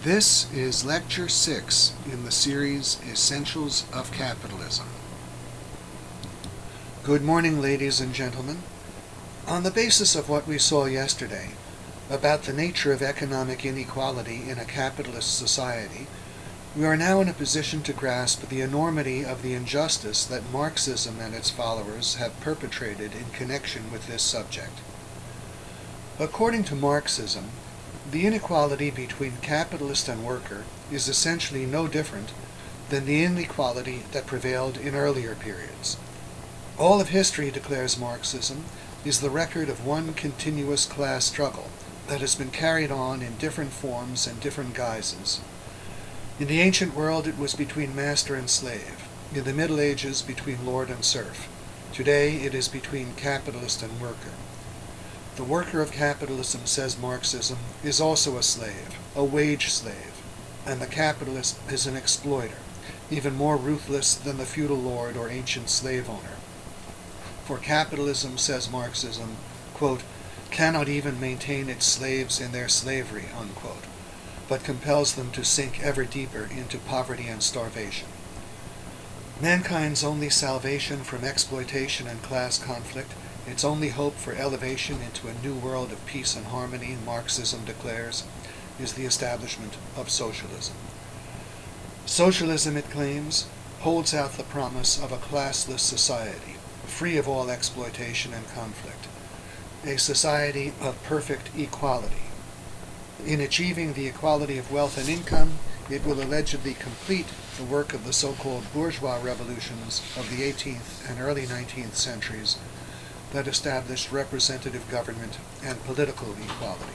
This is Lecture 6 in the series Essentials of Capitalism. Good morning, ladies and gentlemen. On the basis of what we saw yesterday about the nature of economic inequality in a capitalist society, we are now in a position to grasp the enormity of the injustice that Marxism and its followers have perpetrated in connection with this subject. According to Marxism, the inequality between capitalist and worker is essentially no different than the inequality that prevailed in earlier periods. All of history, declares Marxism, is the record of one continuous class struggle that has been carried on in different forms and different guises. In the ancient world, it was between master and slave. In the Middle Ages, between lord and serf. Today, it is between capitalist and worker. The worker of capitalism, says Marxism, is also a slave, a wage slave, and the capitalist is an exploiter, even more ruthless than the feudal lord or ancient slave owner. For capitalism, says Marxism, quote, cannot even maintain its slaves in their slavery, unquote, but compels them to sink ever deeper into poverty and starvation. Mankind's only salvation from exploitation and class conflict, its only hope for elevation into a new world of peace and harmony, Marxism declares, is the establishment of socialism. Socialism, it claims, holds out the promise of a classless society, free of all exploitation and conflict, a society of perfect equality. In achieving the equality of wealth and income, it will allegedly complete the work of the so-called bourgeois revolutions of the 18th and early 19th centuries that established representative government and political equality.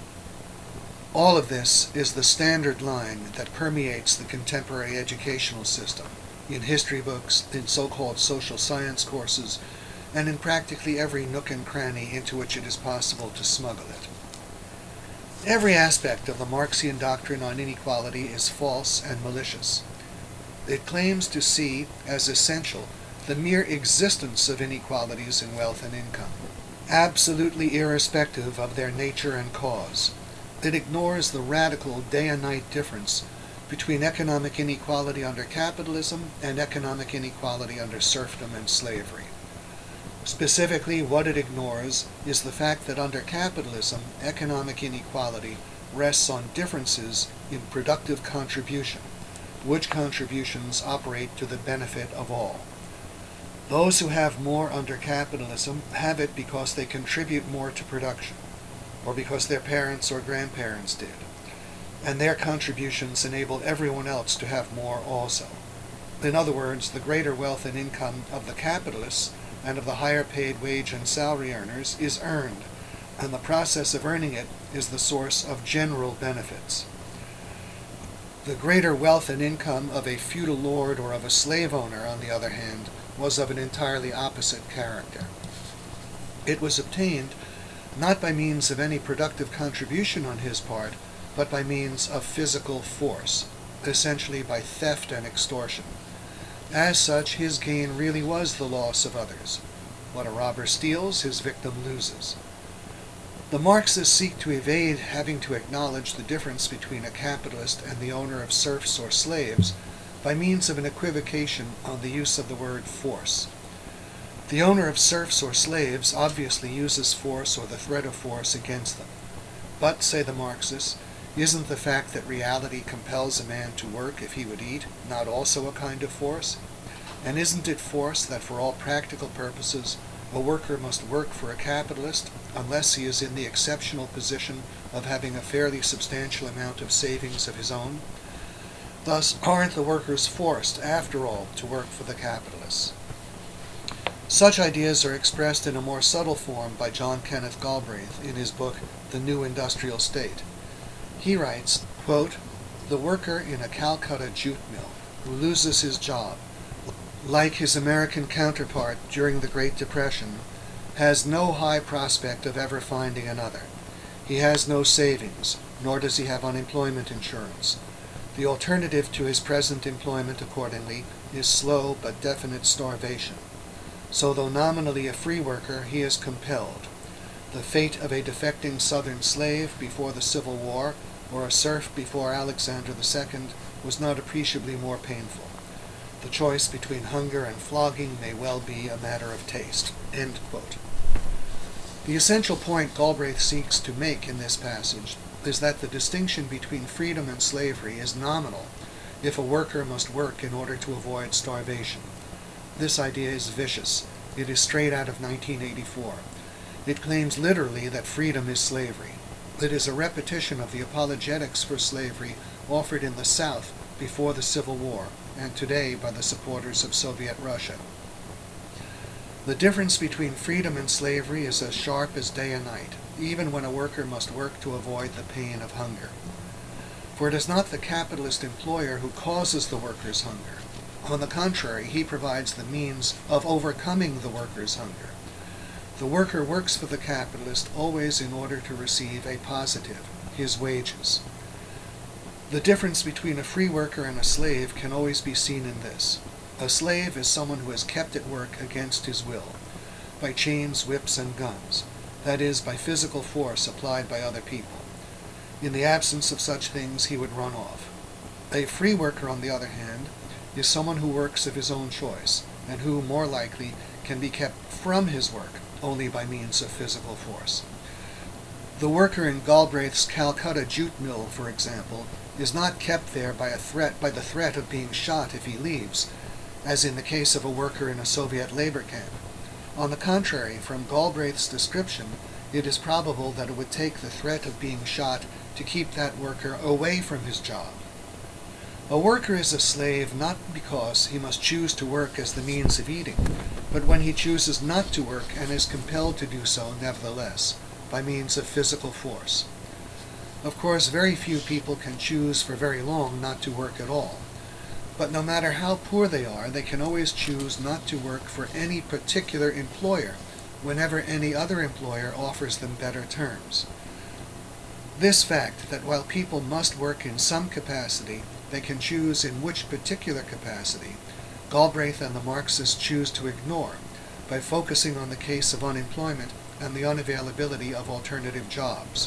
All of this is the standard line that permeates the contemporary educational system, in history books, in so-called social science courses, and in practically every nook and cranny into which it is possible to smuggle it. Every aspect of the Marxian doctrine on inequality is false and malicious. It claims to see as essential the mere existence of inequalities in wealth and income, absolutely irrespective of their nature and cause. It ignores the radical day and night difference between economic inequality under capitalism and economic inequality under serfdom and slavery. Specifically, what it ignores is the fact that under capitalism, economic inequality rests on differences in productive contribution, which contributions operate to the benefit of all. Those who have more under capitalism have it because they contribute more to production, or because their parents or grandparents did, and their contributions enable everyone else to have more also. In other words, the greater wealth and income of the capitalists and of the higher paid wage and salary earners is earned, and the process of earning it is the source of general benefits. The greater wealth and income of a feudal lord or of a slave owner, on the other hand, was of an entirely opposite character. It was obtained not by means of any productive contribution on his part, but by means of physical force, essentially by theft and extortion. As such, his gain really was the loss of others. What a robber steals, his victim loses. The Marxists seek to evade having to acknowledge the difference between a capitalist and the owner of serfs or slaves by means of an equivocation on the use of the word force. The owner of serfs or slaves obviously uses force or the threat of force against them. But, say the Marxists, isn't the fact that reality compels a man to work if he would eat not also a kind of force? And isn't it force that for all practical purposes a worker must work for a capitalist unless he is in the exceptional position of having a fairly substantial amount of savings of his own? Thus, aren't the workers forced, after all, to work for the capitalists? Such ideas are expressed in a more subtle form by John Kenneth Galbraith in his book, The New Industrial State. He writes, quote, the worker in a Calcutta jute mill who loses his job, like his American counterpart during the Great Depression, has no high prospect of ever finding another. He has no savings, nor does he have unemployment insurance. The alternative to his present employment, accordingly, is slow but definite starvation. So though nominally a free worker, he is compelled. The fate of a defecting Southern slave before the Civil War or a serf before Alexander II was not appreciably more painful. The choice between hunger and flogging may well be a matter of taste." End quote. The essential point Galbraith seeks to make in this passage is that the distinction between freedom and slavery is nominal if a worker must work in order to avoid starvation. This idea is vicious. It is straight out of 1984. It claims literally that freedom is slavery. It is a repetition of the apologetics for slavery offered in the South before the Civil War, and today by the supporters of Soviet Russia. The difference between freedom and slavery is as sharp as day and night, even when a worker must work to avoid the pain of hunger. For it is not the capitalist employer who causes the worker's hunger. On the contrary, he provides the means of overcoming the worker's hunger. The worker works for the capitalist always in order to receive a positive, his wages. The difference between a free worker and a slave can always be seen in this. A slave is someone who is kept at work against his will, by chains, whips, and guns, that is, by physical force applied by other people. In the absence of such things, he would run off. A free worker, on the other hand, is someone who works of his own choice, and who, more likely, can be kept from his work only by means of physical force. The worker in Galbraith's Calcutta jute mill, for example, is not kept there by the threat of being shot if he leaves, as in the case of a worker in a Soviet labor camp. On the contrary, from Galbraith's description, it is probable that it would take the threat of being shot to keep that worker away from his job. A worker is a slave not because he must choose to work as the means of eating, but when he chooses not to work and is compelled to do so nevertheless, by means of physical force. Of course, very few people can choose for very long not to work at all. But no matter how poor they are, they can always choose not to work for any particular employer whenever any other employer offers them better terms. This fact, that while people must work in some capacity, they can choose in which particular capacity, Galbraith and the Marxists choose to ignore by focusing on the case of unemployment and the unavailability of alternative jobs.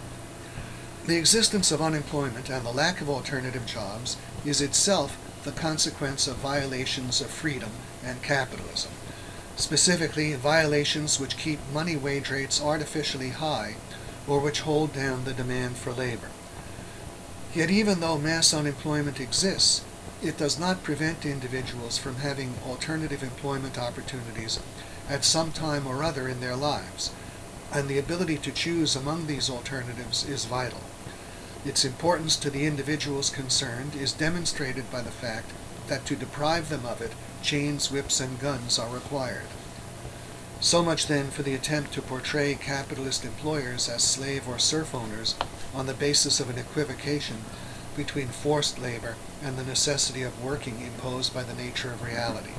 The existence of unemployment and the lack of alternative jobs is itself the consequence of violations of freedom and capitalism, specifically violations which keep money wage rates artificially high or which hold down the demand for labor. Yet even though mass unemployment exists, it does not prevent individuals from having alternative employment opportunities at some time or other in their lives, and the ability to choose among these alternatives is vital. Its importance to the individuals concerned is demonstrated by the fact that to deprive them of it, chains, whips, and guns are required. So much then for the attempt to portray capitalist employers as slave or serf owners on the basis of an equivocation between forced labor and the necessity of working imposed by the nature of reality.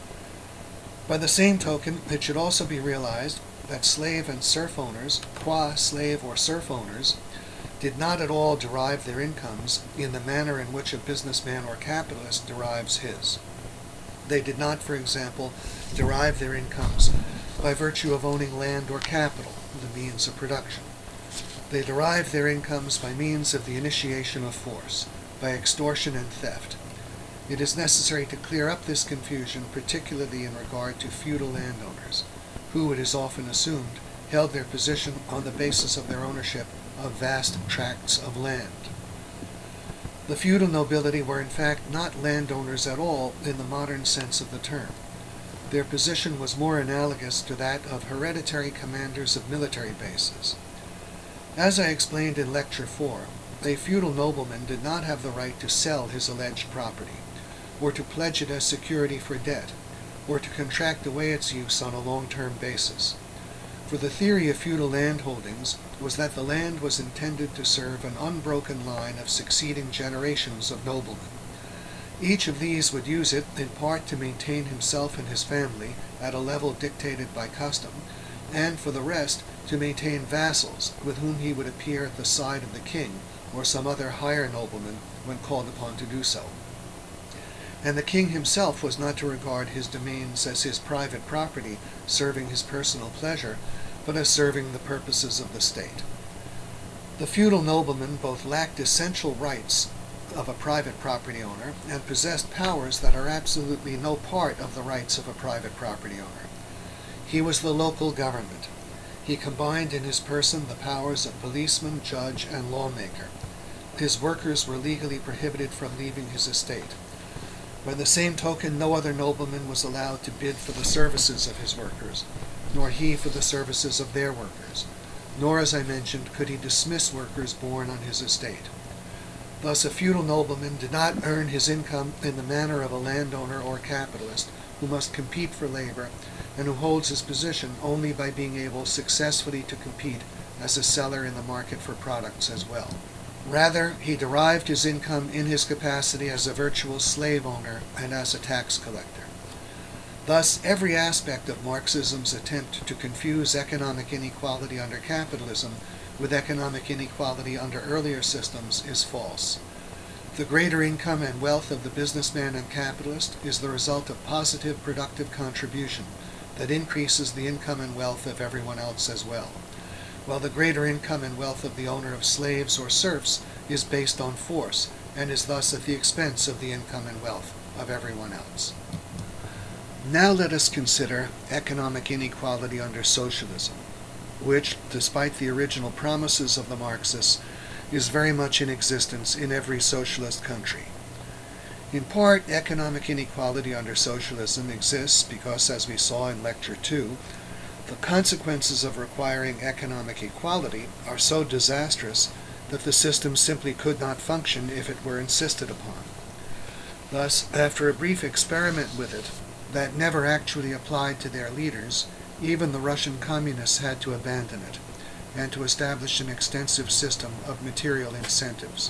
By the same token, it should also be realized that slave and serf owners, qua slave or serf owners, did not at all derive their incomes in the manner in which a businessman or capitalist derives his. They did not, for example, derive their incomes by virtue of owning land or capital, the means of production. They derived their incomes by means of the initiation of force, by extortion and theft. It is necessary to clear up this confusion, particularly in regard to feudal landowners, who, it is often assumed, held their position on the basis of their ownership of vast tracts of land. The feudal nobility were in fact not landowners at all in the modern sense of the term. Their position was more analogous to that of hereditary commanders of military bases. As I explained in Lecture 4, a feudal nobleman did not have the right to sell his alleged property, or to pledge it as security for debt, or to contract away its use on a long-term basis. For the theory of feudal landholdings was that the land was intended to serve an unbroken line of succeeding generations of noblemen. Each of these would use it in part to maintain himself and his family at a level dictated by custom, and for the rest to maintain vassals with whom he would appear at the side of the king or some other higher nobleman when called upon to do so. And the king himself was not to regard his domains as his private property serving his personal pleasure, but as serving the purposes of the state. The feudal nobleman both lacked essential rights of a private property owner and possessed powers that are absolutely no part of the rights of a private property owner. He was the local government. He combined in his person the powers of policeman, judge, and lawmaker. His workers were legally prohibited from leaving his estate. By the same token, no other nobleman was allowed to bid for the services of his workers, nor he for the services of their workers, nor, as I mentioned, could he dismiss workers born on his estate. Thus, a feudal nobleman did not earn his income in the manner of a landowner or capitalist who must compete for labor and who holds his position only by being able successfully to compete as a seller in the market for products as well. Rather, he derived his income in his capacity as a virtual slave owner and as a tax collector. Thus, every aspect of Marxism's attempt to confuse economic inequality under capitalism with economic inequality under earlier systems is false. The greater income and wealth of the businessman and capitalist is the result of positive productive contribution that increases the income and wealth of everyone else as well, while the greater income and wealth of the owner of slaves or serfs is based on force and is thus at the expense of the income and wealth of everyone else. Now let us consider economic inequality under socialism, which, despite the original promises of the Marxists, is very much in existence in every socialist country. In part, economic inequality under socialism exists because, as we saw in Lecture 2, the consequences of requiring economic equality are so disastrous that the system simply could not function if it were insisted upon. Thus, after a brief experiment with it that never actually applied to their leaders, even the Russian communists had to abandon it and to establish an extensive system of material incentives.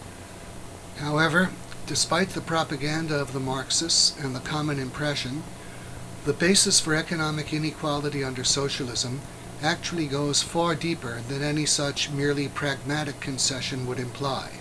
However, despite the propaganda of the Marxists and the common impression, the basis for economic inequality under socialism actually goes far deeper than any such merely pragmatic concession would imply.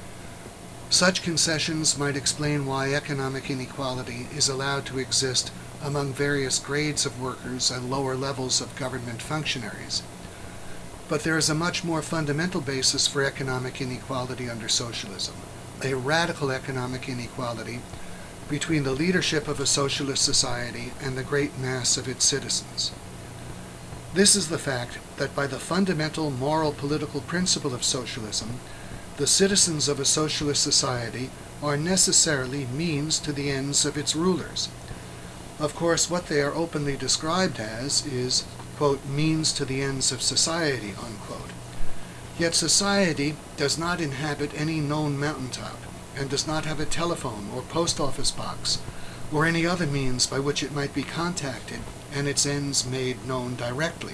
Such concessions might explain why economic inequality is allowed to exist among various grades of workers and lower levels of government functionaries. But there is a much more fundamental basis for economic inequality under socialism, a radical economic inequality between the leadership of a socialist society and the great mass of its citizens. This is the fact that by the fundamental moral political principle of socialism, the citizens of a socialist society are necessarily means to the ends of its rulers. Of course, what they are openly described as is, quote, means to the ends of society, unquote. Yet society does not inhabit any known mountaintop, and does not have a telephone or post office box, or any other means by which it might be contacted and its ends made known directly.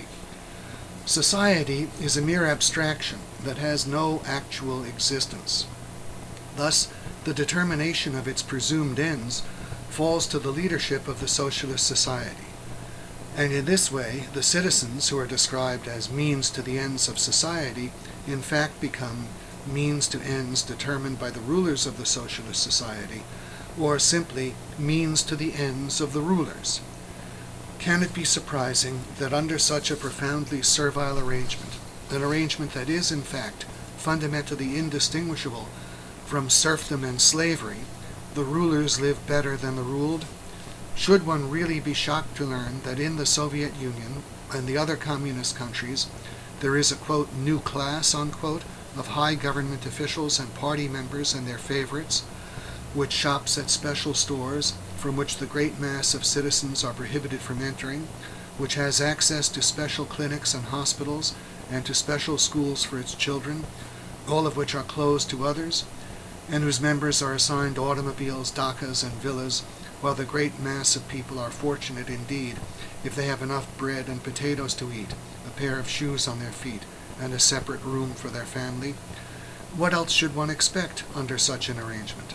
Society is a mere abstraction that has no actual existence. Thus, the determination of its presumed ends falls to the leadership of the socialist society. And in this way, the citizens, who are described as means to the ends of society, in fact become means to ends determined by the rulers of the socialist society, or simply means to the ends of the rulers. Can it be surprising that under such a profoundly servile arrangement, an arrangement that is, in fact, fundamentally indistinguishable from serfdom and slavery, the rulers live better than the ruled? Should one really be shocked to learn that in the Soviet Union and the other communist countries, there is a, quote, new class, unquote, of high government officials and party members and their favorites, which shops at special stores from which the great mass of citizens are prohibited from entering, which has access to special clinics and hospitals and to special schools for its children, all of which are closed to others, and whose members are assigned automobiles, dachas, and villas, while the great mass of people are fortunate indeed if they have enough bread and potatoes to eat, a pair of shoes on their feet, and a separate room for their family. What else should one expect under such an arrangement?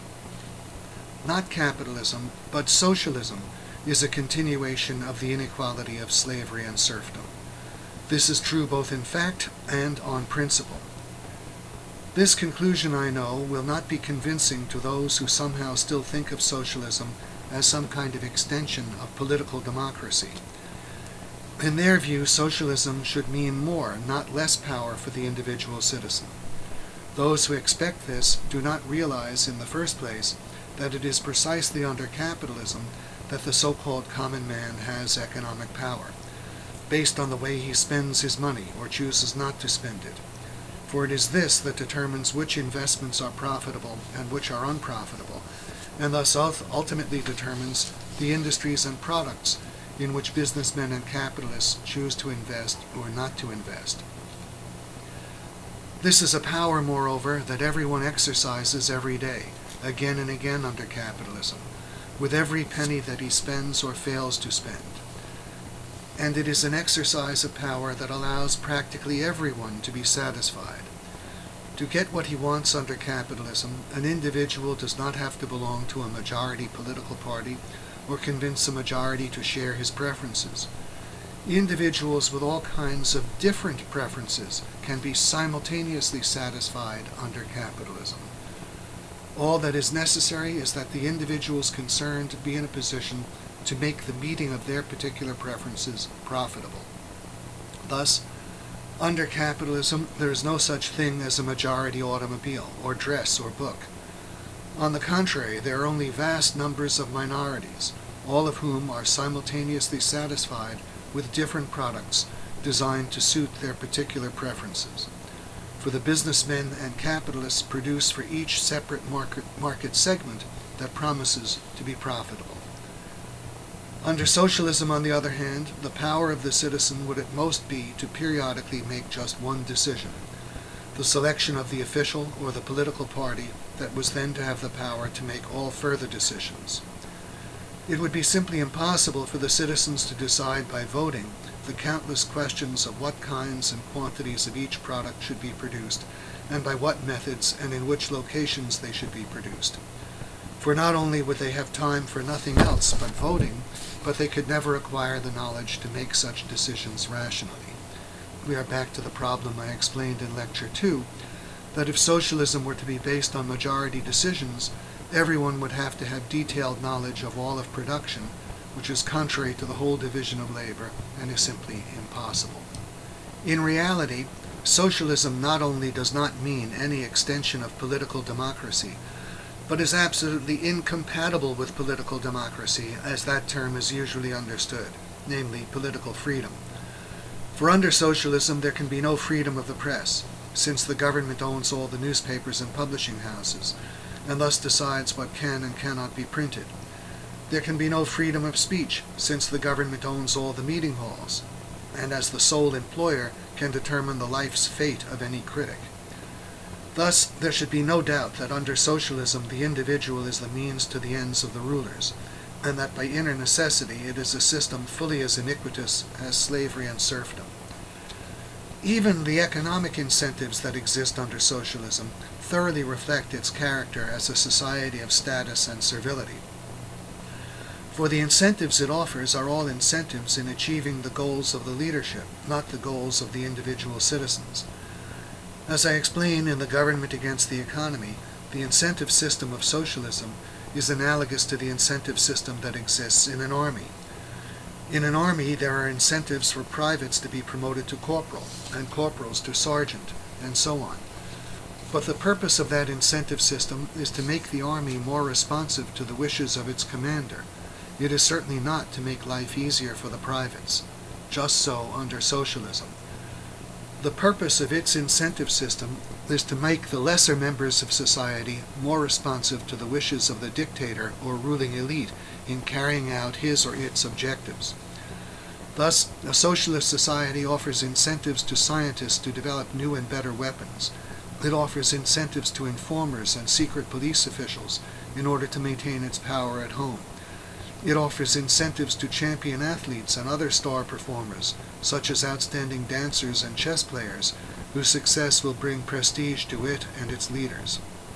Not capitalism, but socialism is a continuation of the inequality of slavery and serfdom. This is true both in fact and on principle. This conclusion, I know, will not be convincing to those who somehow still think of socialism as some kind of extension of political democracy. In their view, socialism should mean more, not less power for the individual citizen. Those who expect this do not realize in the first place that it is precisely under capitalism that the so-called common man has economic power, based on the way he spends his money or chooses not to spend it. For it is this that determines which investments are profitable and which are unprofitable, and thus ultimately determines the industries and products in which businessmen and capitalists choose to invest or not to invest. This is a power, moreover, that everyone exercises every day, again and again under capitalism, with every penny that he spends or fails to spend. And it is an exercise of power that allows practically everyone to be satisfied. To get what he wants under capitalism, an individual does not have to belong to a majority political party or convince a majority to share his preferences. Individuals with all kinds of different preferences can be simultaneously satisfied under capitalism. All that is necessary is that the individuals concerned be in a position to make the meeting of their particular preferences profitable. Thus, under capitalism, there is no such thing as a majority automobile, or dress, or book. On the contrary, there are only vast numbers of minorities, all of whom are simultaneously satisfied with different products designed to suit their particular preferences. For the businessmen and capitalists produce for each separate market segment that promises to be profitable. Under socialism, on the other hand, the power of the citizen would at most be to periodically make just one decision, the selection of the official or the political party that was then to have the power to make all further decisions. It would be simply impossible for the citizens to decide by voting the countless questions of what kinds and quantities of each product should be produced, and by what methods and in which locations they should be produced. For not only would they have time for nothing else but voting, but they could never acquire the knowledge to make such decisions rationally. We are back to the problem I explained in Lecture 2, that if socialism were to be based on majority decisions, everyone would have to have detailed knowledge of all of production, which is contrary to the whole division of labor and is simply impossible. In reality, socialism not only does not mean any extension of political democracy, but is absolutely incompatible with political democracy as that term is usually understood, namely political freedom. For under socialism there can be no freedom of the press, since the government owns all the newspapers and publishing houses, and thus decides what can and cannot be printed. There can be no freedom of speech, since the government owns all the meeting halls, and as the sole employer can determine the life's fate of any critic. Thus, there should be no doubt that under socialism the individual is the means to the ends of the rulers, and that by inner necessity it is a system fully as iniquitous as slavery and serfdom. Even the economic incentives that exist under socialism thoroughly reflect its character as a society of status and servility. For the incentives it offers are all incentives in achieving the goals of the leadership, not the goals of the individual citizens. As I explain in The Government Against the Economy, the incentive system of socialism is analogous to the incentive system that exists in an army. In an army, there are incentives for privates to be promoted to corporal, and corporals to sergeant, and so on. But the purpose of that incentive system is to make the army more responsive to the wishes of its commander. It is certainly not to make life easier for the privates. Just so under socialism. The purpose of its incentive system is to make the lesser members of society more responsive to the wishes of the dictator or ruling elite in carrying out his or its objectives. Thus, a socialist society offers incentives to scientists to develop new and better weapons. It offers incentives to informers and secret police officials in order to maintain its power at home. It offers incentives to champion athletes and other star performers, such as outstanding dancers and chess players, whose success will bring prestige to it and its leaders.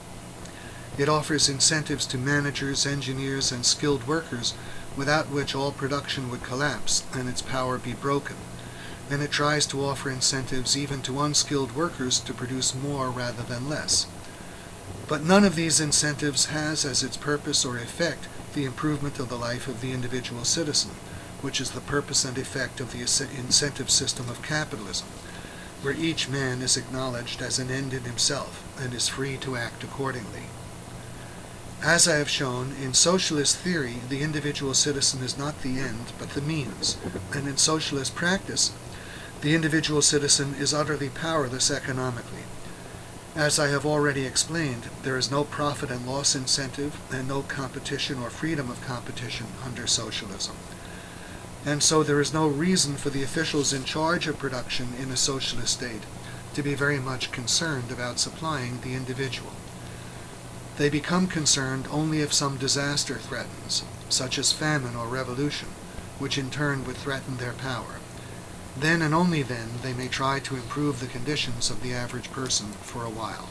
It offers incentives to managers, engineers, and skilled workers, without which all production would collapse and its power be broken. And it tries to offer incentives even to unskilled workers to produce more rather than less. But none of these incentives has as its purpose or effect the improvement of the life of the individual citizen, which is the purpose and effect of the incentive system of capitalism, where each man is acknowledged as an end in himself and is free to act accordingly. As I have shown, in socialist theory, the individual citizen is not the end, but the means, and in socialist practice, the individual citizen is utterly powerless economically. As I have already explained, there is no profit and loss incentive and no competition or freedom of competition under socialism. And so there is no reason for the officials in charge of production in a socialist state to be very much concerned about supplying the individual. They become concerned only if some disaster threatens, such as famine or revolution, which in turn would threaten their power. Then and only then they may try to improve the conditions of the average person for a while.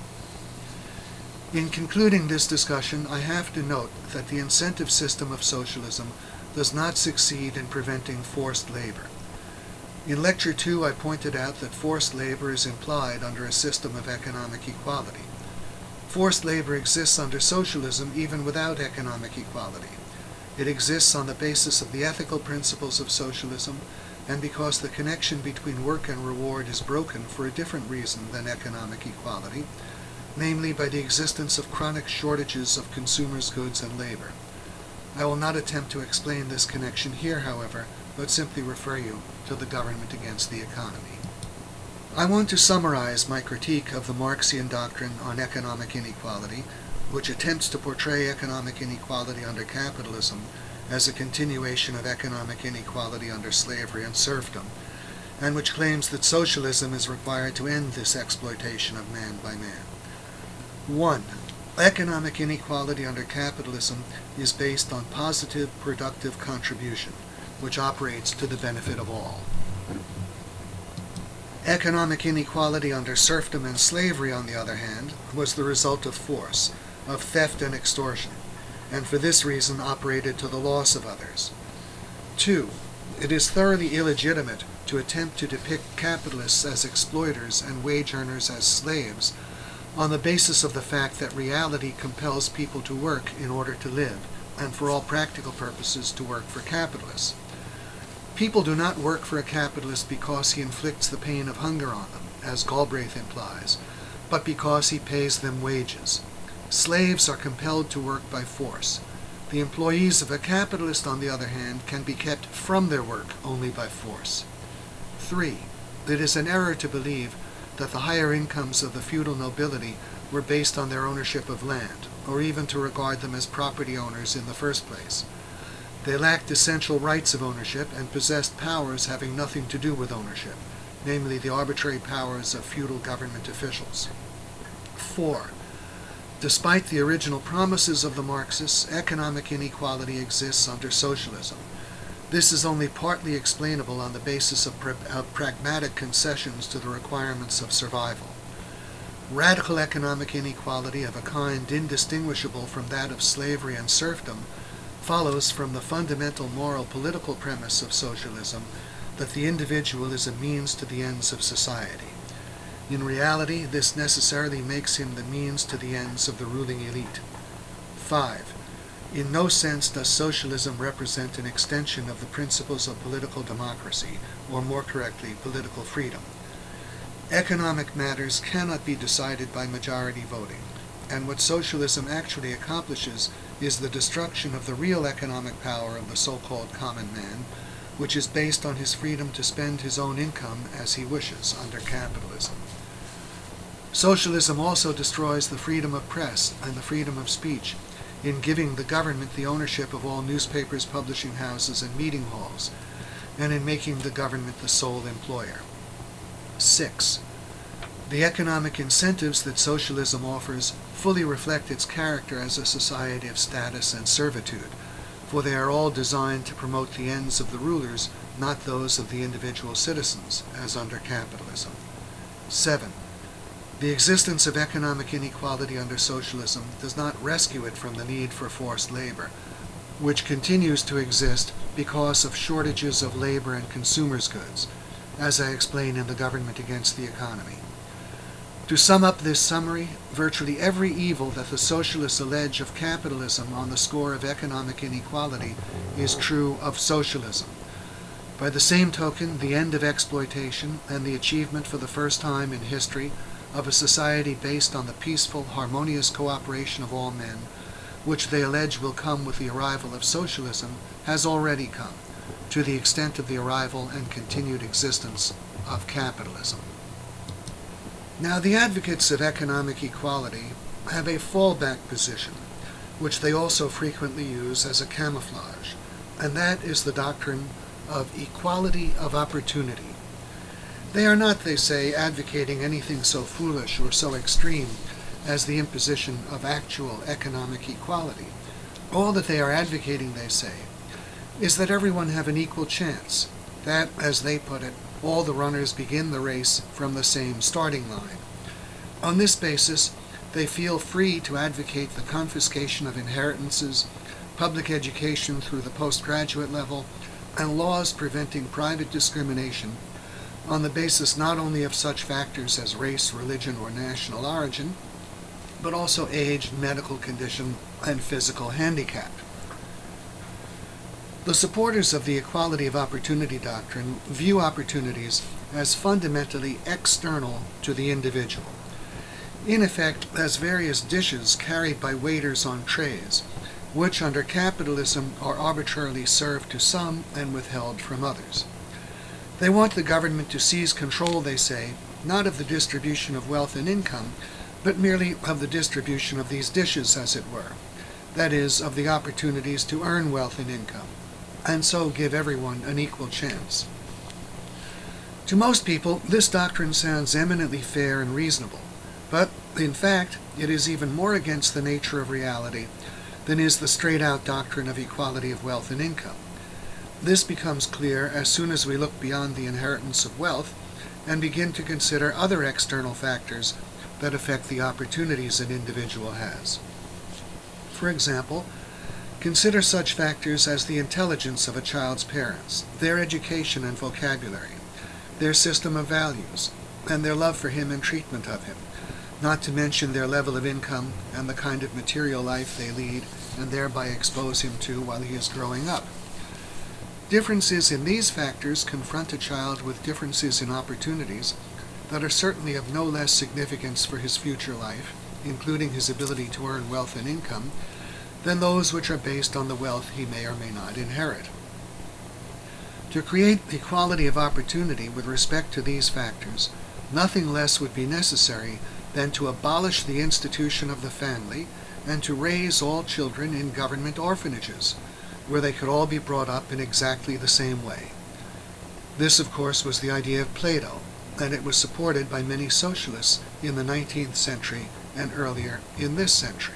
In concluding this discussion, I have to note that the incentive system of socialism does not succeed in preventing forced labor. In Lecture 2, I pointed out that forced labor is implied under a system of economic equality. Forced labor exists under socialism even without economic equality. It exists on the basis of the ethical principles of socialism, and because the connection between work and reward is broken for a different reason than economic equality, namely by the existence of chronic shortages of consumers' goods and labor. I will not attempt to explain this connection here, however, but simply refer you to the Government Against the Economy. I want to summarize my critique of the Marxian doctrine on economic inequality, which attempts to portray economic inequality under capitalism as a continuation of economic inequality under slavery and serfdom, and which claims that socialism is required to end this exploitation of man by man. 1. Economic inequality under capitalism is based on positive productive contribution, which operates to the benefit of all. Economic inequality under serfdom and slavery, on the other hand, was the result of force, of theft and extortion, and for this reason operated to the loss of others. 2. It is thoroughly illegitimate to attempt to depict capitalists as exploiters and wage earners as slaves on the basis of the fact that reality compels people to work in order to live, and for all practical purposes to work for capitalists. People do not work for a capitalist because he inflicts the pain of hunger on them, as Galbraith implies, but because he pays them wages. Slaves are compelled to work by force. The employees of a capitalist, on the other hand, can be kept from their work only by force. 3. It is an error to believe that the higher incomes of the feudal nobility were based on their ownership of land, or even to regard them as property owners in the first place. They lacked essential rights of ownership and possessed powers having nothing to do with ownership, namely the arbitrary powers of feudal government officials. 4. Despite the original promises of the Marxists, economic inequality exists under socialism. This is only partly explainable on the basis of pragmatic concessions to the requirements of survival. Radical economic inequality of a kind indistinguishable from that of slavery and serfdom follows from the fundamental moral political premise of socialism that the individual is a means to the ends of society. In reality, this necessarily makes him the means to the ends of the ruling elite. 5. In no sense does socialism represent an extension of the principles of political democracy, or more correctly, political freedom. Economic matters cannot be decided by majority voting, and what socialism actually accomplishes is the destruction of the real economic power of the so-called common man, which is based on his freedom to spend his own income as he wishes under capitalism. Socialism also destroys the freedom of press and the freedom of speech in giving the government the ownership of all newspapers, publishing houses, and meeting halls, and in making the government the sole employer. 6. The economic incentives that socialism offers fully reflect its character as a society of status and servitude, for they are all designed to promote the ends of the rulers, not those of the individual citizens, as under capitalism. 7. The existence of economic inequality under socialism does not rescue it from the need for forced labor, which continues to exist because of shortages of labor and consumers' goods, as I explain in The Government Against the Economy. To sum up this summary, virtually every evil that the socialists allege of capitalism on the score of economic inequality is true of socialism. By the same token, the end of exploitation and the achievement for the first time in history of a society based on the peaceful, harmonious cooperation of all men, which they allege will come with the arrival of socialism, has already come, to the extent of the arrival and continued existence of capitalism. Now, the advocates of economic equality have a fallback position, which they also frequently use as a camouflage, and that is the doctrine of equality of opportunity. They are not, they say, advocating anything so foolish or so extreme as the imposition of actual economic equality. All that they are advocating, they say, is that everyone have an equal chance, that, as they put it, all the runners begin the race from the same starting line. On this basis, they feel free to advocate the confiscation of inheritances, public education through the postgraduate level, and laws preventing private discrimination on the basis not only of such factors as race, religion, or national origin, but also age, medical condition, and physical handicap. The supporters of the equality of opportunity doctrine view opportunities as fundamentally external to the individual, in effect as various dishes carried by waiters on trays, which under capitalism are arbitrarily served to some and withheld from others. They want the government to seize control, they say, not of the distribution of wealth and income, but merely of the distribution of these dishes, as it were, that is, of the opportunities to earn wealth and income, and so give everyone an equal chance. To most people, this doctrine sounds eminently fair and reasonable, but, in fact, it is even more against the nature of reality than is the straight-out doctrine of equality of wealth and income. This becomes clear as soon as we look beyond the inheritance of wealth and begin to consider other external factors that affect the opportunities an individual has. For example, consider such factors as the intelligence of a child's parents, their education and vocabulary, their system of values, and their love for him and treatment of him, not to mention their level of income and the kind of material life they lead and thereby expose him to while he is growing up. Differences in these factors confront a child with differences in opportunities that are certainly of no less significance for his future life, including his ability to earn wealth and income, than those which are based on the wealth he may or may not inherit. To create equality of opportunity with respect to these factors, nothing less would be necessary than to abolish the institution of the family and to raise all children in government orphanages, where they could all be brought up in exactly the same way. This, of course, was the idea of Plato, and it was supported by many socialists in the 19th century and earlier in this century.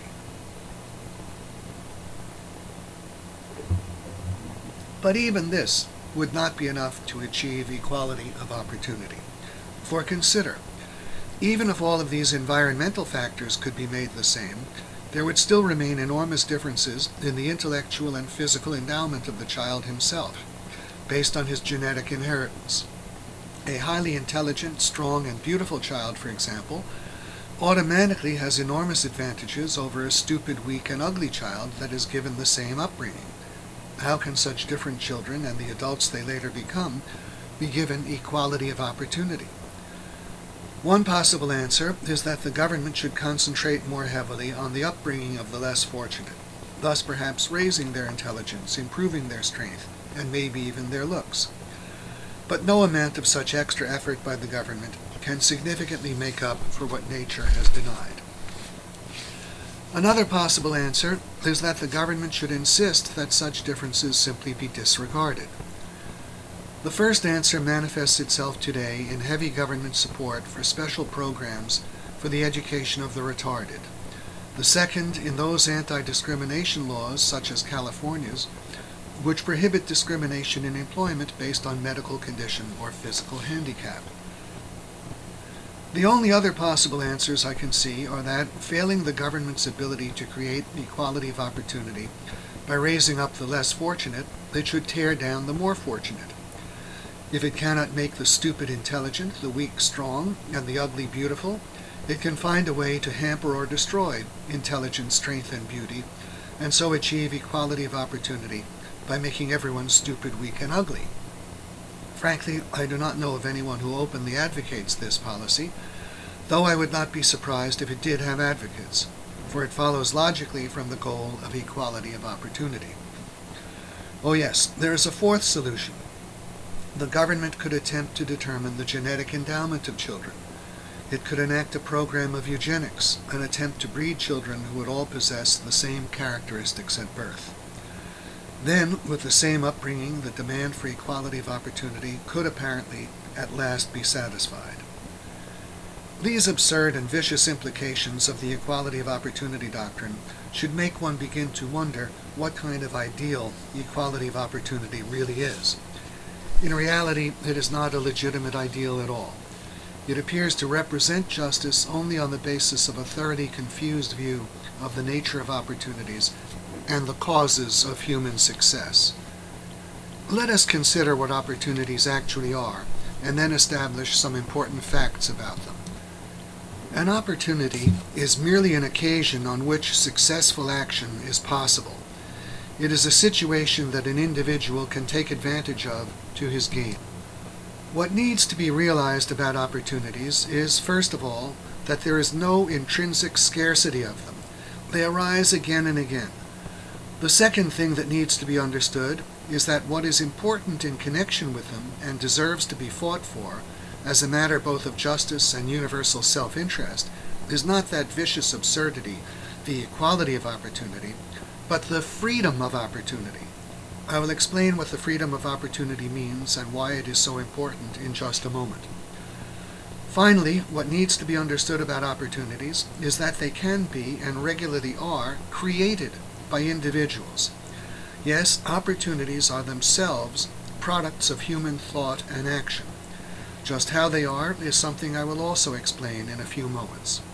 But even this would not be enough to achieve equality of opportunity. For consider, even if all of these environmental factors could be made the same, there would still remain enormous differences in the intellectual and physical endowment of the child himself, based on his genetic inheritance. A highly intelligent, strong, and beautiful child, for example, automatically has enormous advantages over a stupid, weak, and ugly child that is given the same upbringing. How can such different children and the adults they later become be given equality of opportunity? One possible answer is that the government should concentrate more heavily on the upbringing of the less fortunate, thus perhaps raising their intelligence, improving their strength, and maybe even their looks. But no amount of such extra effort by the government can significantly make up for what nature has denied. Another possible answer is that the government should insist that such differences simply be disregarded. The first answer manifests itself today in heavy government support for special programs for the education of the retarded. The second in those anti-discrimination laws, such as California's, which prohibit discrimination in employment based on medical condition or physical handicap. The only other possible answers I can see are that, failing the government's ability to create equality of opportunity by raising up the less fortunate, it should tear down the more fortunate. If it cannot make the stupid intelligent, the weak strong, and the ugly beautiful, It can find a way to hamper or destroy intelligence, strength, and beauty, and so achieve equality of opportunity by making everyone stupid, weak, and ugly. Frankly, I do not know of anyone who openly advocates this policy, though I would not be surprised if it did have advocates, for it follows logically from the goal of equality of opportunity. Oh yes, there is a fourth solution. The government could attempt to determine the genetic endowment of children. It could enact a program of eugenics, an attempt to breed children who would all possess the same characteristics at birth. Then, with the same upbringing, the demand for equality of opportunity could apparently at last be satisfied. These absurd and vicious implications of the equality of opportunity doctrine should make one begin to wonder what kind of ideal equality of opportunity really is. In reality, it is not a legitimate ideal at all. It appears to represent justice only on the basis of a thoroughly confused view of the nature of opportunities and the causes of human success. Let us consider what opportunities actually are, and then establish some important facts about them. An opportunity is merely an occasion on which successful action is possible. It is a situation that an individual can take advantage of to his gain. What needs to be realized about opportunities is, first of all, that there is no intrinsic scarcity of them. They arise again and again. The second thing that needs to be understood is that what is important in connection with them and deserves to be fought for, as a matter both of justice and universal self-interest, is not that vicious absurdity, the equality of opportunity, but the freedom of opportunity. I will explain what the freedom of opportunity means and why it is so important in just a moment. Finally, what needs to be understood about opportunities is that they can be, and regularly are, created by individuals. Yes, opportunities are themselves products of human thought and action. Just how they are is something I will also explain in a few moments.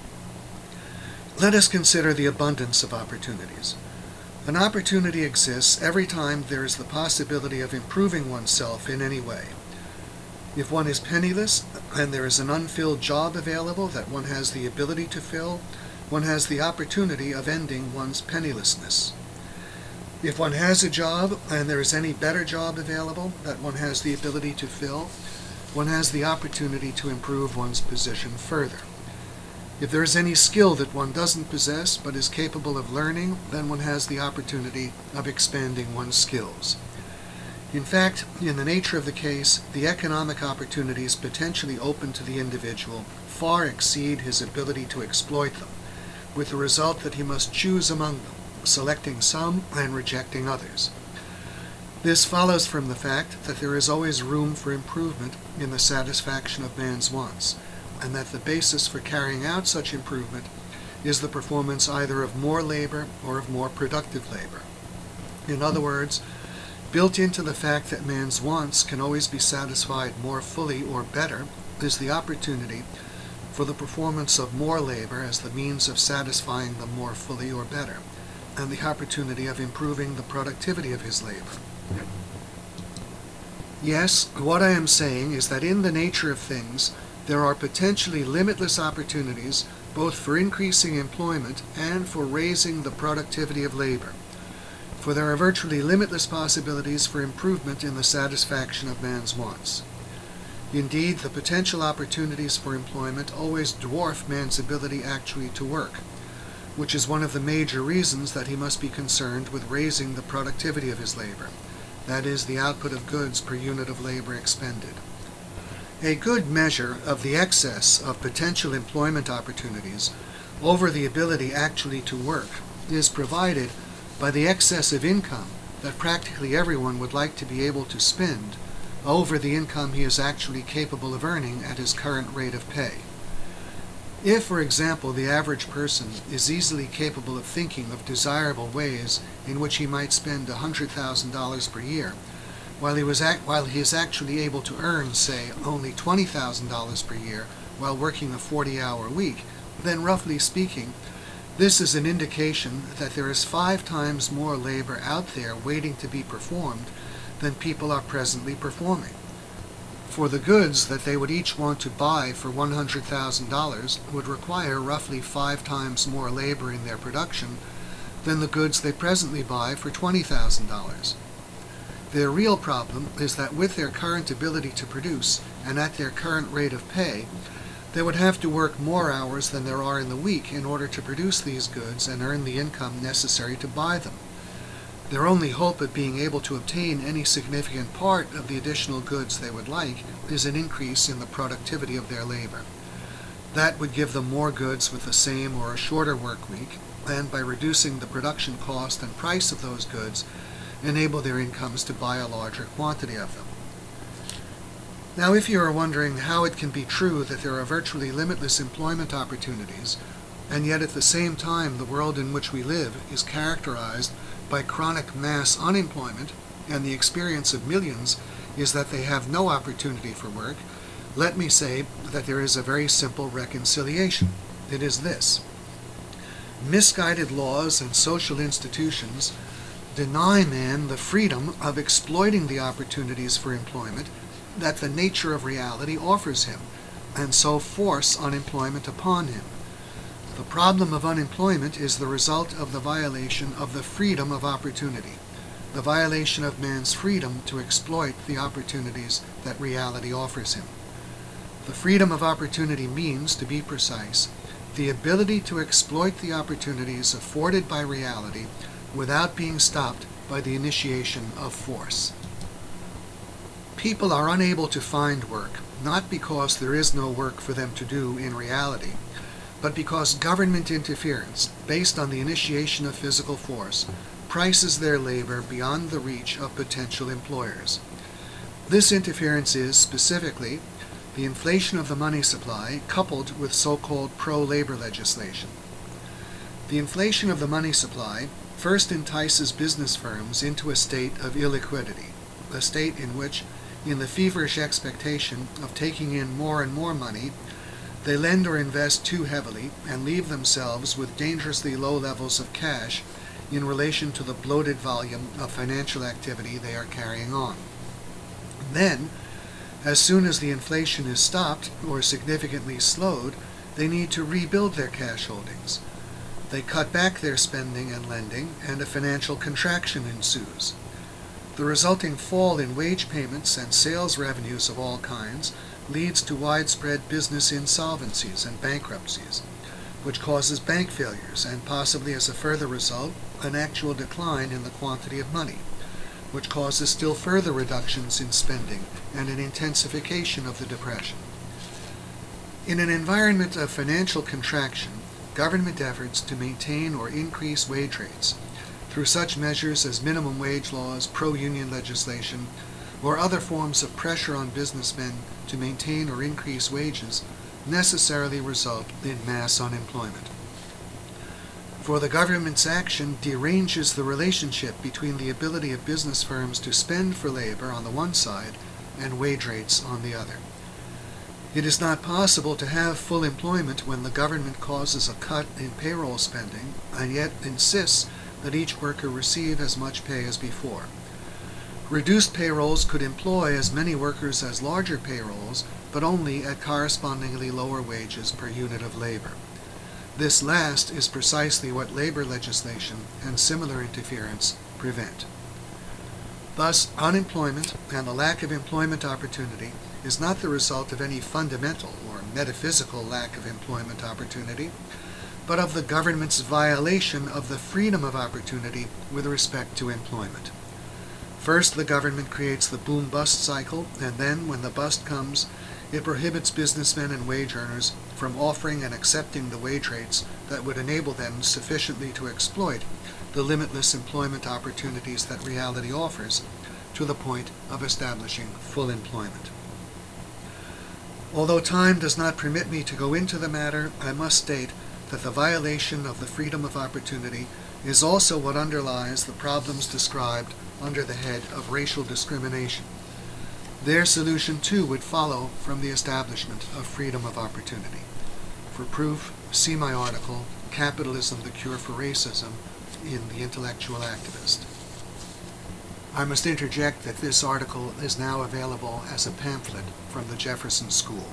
Let us consider the abundance of opportunities. An opportunity exists every time there is the possibility of improving oneself in any way. If one is penniless and there is an unfilled job available that one has the ability to fill, one has the opportunity of ending one's pennilessness. If one has a job and there is any better job available that one has the ability to fill, one has the opportunity to improve one's position further. If there is any skill that one doesn't possess but is capable of learning, then one has the opportunity of expanding one's skills. In fact, in the nature of the case, the economic opportunities potentially open to the individual far exceed his ability to exploit them, with the result that he must choose among them, selecting some and rejecting others. This follows from the fact that there is always room for improvement in the satisfaction of man's wants, and that the basis for carrying out such improvement is the performance either of more labor or of more productive labor. In other words, built into the fact that man's wants can always be satisfied more fully or better is the opportunity for the performance of more labor as the means of satisfying them more fully or better, and the opportunity of improving the productivity of his labor. Yes, what I am saying is that in the nature of things, there are potentially limitless opportunities both for increasing employment and for raising the productivity of labor. For there are virtually limitless possibilities for improvement in the satisfaction of man's wants. Indeed, the potential opportunities for employment always dwarf man's ability actually to work, which is one of the major reasons that he must be concerned with raising the productivity of his labor, that is, the output of goods per unit of labor expended. A good measure of the excess of potential employment opportunities over the ability actually to work is provided by the excess of income that practically everyone would like to be able to spend over the income he is actually capable of earning at his current rate of pay. If, for example, the average person is easily capable of thinking of desirable ways in which he might spend $100,000 per year, while he is actually able to earn, say, only $20,000 per year while working a 40-hour week, then roughly speaking, this is an indication that there is 5 times more labor out there waiting to be performed than people are presently performing. For the goods that they would each want to buy for $100,000 would require roughly 5 times more labor in their production than the goods they presently buy for $20,000. Their real problem is that with their current ability to produce and at their current rate of pay, they would have to work more hours than there are in the week in order to produce these goods and earn the income necessary to buy them. Their only hope at being able to obtain any significant part of the additional goods they would like is an increase in the productivity of their labor. That would give them more goods with the same or a shorter work week, and by reducing the production cost and price of those goods, enable their incomes to buy a larger quantity of them. Now, if you are wondering how it can be true that there are virtually limitless employment opportunities, and yet at the same time the world in which we live is characterized by chronic mass unemployment, and the experience of millions is that they have no opportunity for work, let me say that there is a very simple reconciliation. It is this: misguided laws and social institutions deny man the freedom of exploiting the opportunities for employment that the nature of reality offers him, and so force unemployment upon him. The problem of unemployment is the result of the violation of the freedom of opportunity, the violation of man's freedom to exploit the opportunities that reality offers him. The freedom of opportunity means, to be precise, the ability to exploit the opportunities afforded by reality without being stopped by the initiation of force. People are unable to find work, not because there is no work for them to do in reality, but because government interference, based on the initiation of physical force, prices their labor beyond the reach of potential employers. This interference is, specifically, the inflation of the money supply coupled with so-called pro-labor legislation. The inflation of the money supply first entices business firms into a state of illiquidity, a state in which, in the feverish expectation of taking in more and more money, they lend or invest too heavily and leave themselves with dangerously low levels of cash in relation to the bloated volume of financial activity they are carrying on. Then, as soon as the inflation is stopped or significantly slowed, they need to rebuild their cash holdings. They cut back their spending and lending, and a financial contraction ensues. The resulting fall in wage payments and sales revenues of all kinds leads to widespread business insolvencies and bankruptcies, which causes bank failures and possibly as a further result an actual decline in the quantity of money, which causes still further reductions in spending and an intensification of the depression. In an environment of financial contraction, government efforts to maintain or increase wage rates through such measures as minimum wage laws, pro-union legislation, or other forms of pressure on businessmen to maintain or increase wages necessarily result in mass unemployment. For the government's action deranges the relationship between the ability of business firms to spend for labor on the one side and wage rates on the other. It is not possible to have full employment when the government causes a cut in payroll spending and yet insists that each worker receive as much pay as before. Reduced payrolls could employ as many workers as larger payrolls, but only at correspondingly lower wages per unit of labor. This last is precisely what labor legislation and similar interference prevent. Thus, unemployment and the lack of employment opportunity is not the result of any fundamental or metaphysical lack of employment opportunity, but of the government's violation of the freedom of opportunity with respect to employment. First, the government creates the boom-bust cycle, and then, when the bust comes, it prohibits businessmen and wage earners from offering and accepting the wage rates that would enable them sufficiently to exploit the limitless employment opportunities that reality offers to the point of establishing full employment. Although time does not permit me to go into the matter, I must state that the violation of the freedom of opportunity is also what underlies the problems described under the head of racial discrimination. Their solution, too, would follow from the establishment of freedom of opportunity. For proof, see my article, Capitalism, the Cure for Racism, in The Intellectual Activist. I must interject that this article is now available as a pamphlet from the Jefferson School.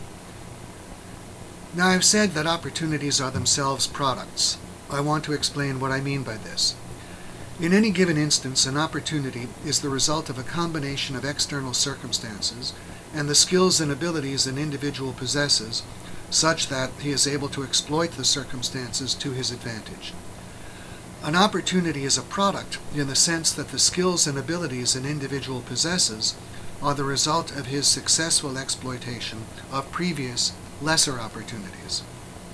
Now, I've said that opportunities are themselves products. I want to explain what I mean by this. In any given instance, an opportunity is the result of a combination of external circumstances and the skills and abilities an individual possesses, such that he is able to exploit the circumstances to his advantage. An opportunity is a product in the sense that the skills and abilities an individual possesses are the result of his successful exploitation of previous, lesser opportunities.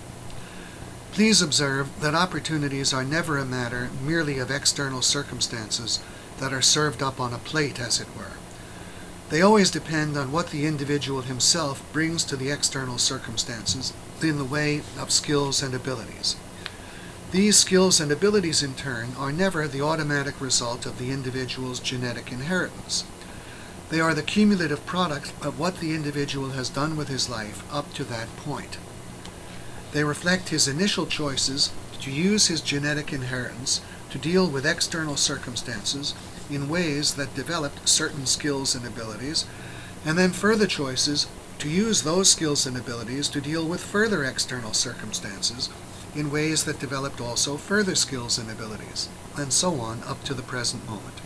Please observe that opportunities are never a matter merely of external circumstances that are served up on a plate, as it were. They always depend on what the individual himself brings to the external circumstances in the way of skills and abilities. These skills and abilities, in turn, are never the automatic result of the individual's genetic inheritance. They are the cumulative product of what the individual has done with his life up to that point. They reflect his initial choices to use his genetic inheritance to deal with external circumstances in ways that developed certain skills and abilities, and then further choices to use those skills and abilities to deal with further external circumstances in ways that developed also further skills and abilities, and so on up to the present moment.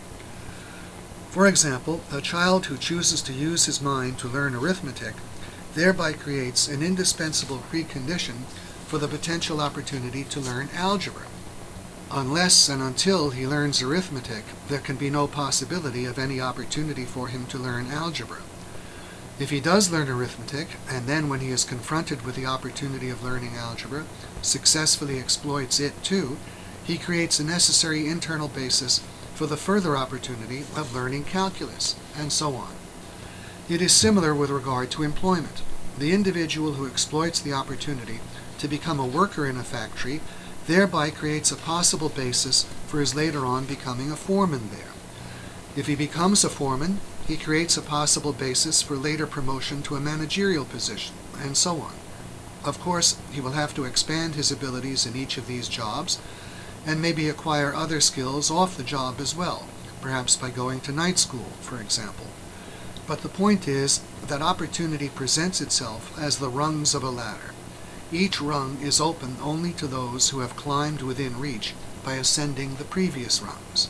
For example, a child who chooses to use his mind to learn arithmetic thereby creates an indispensable precondition for the potential opportunity to learn algebra. Unless and until he learns arithmetic, there can be no possibility of any opportunity for him to learn algebra. If he does learn arithmetic, and then when he is confronted with the opportunity of learning algebra, successfully exploits it too, he creates a necessary internal basis for the further opportunity of learning calculus, and so on. It is similar with regard to employment. The individual who exploits the opportunity to become a worker in a factory thereby creates a possible basis for his later on becoming a foreman there. If he becomes a foreman, he creates a possible basis for later promotion to a managerial position, and so on. Of course, he will have to expand his abilities in each of these jobs, and maybe acquire other skills off the job as well, perhaps by going to night school, for example. But the point is that opportunity presents itself as the rungs of a ladder. Each rung is open only to those who have climbed within reach by ascending the previous rungs.